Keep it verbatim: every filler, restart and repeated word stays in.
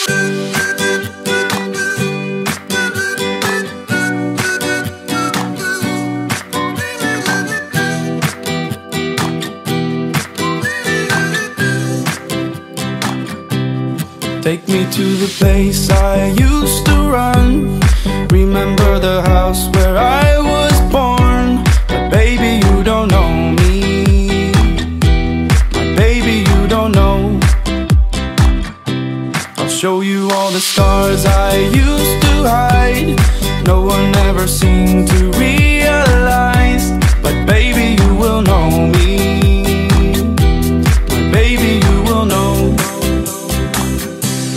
Take me to the place I used to run. Remember the house where I was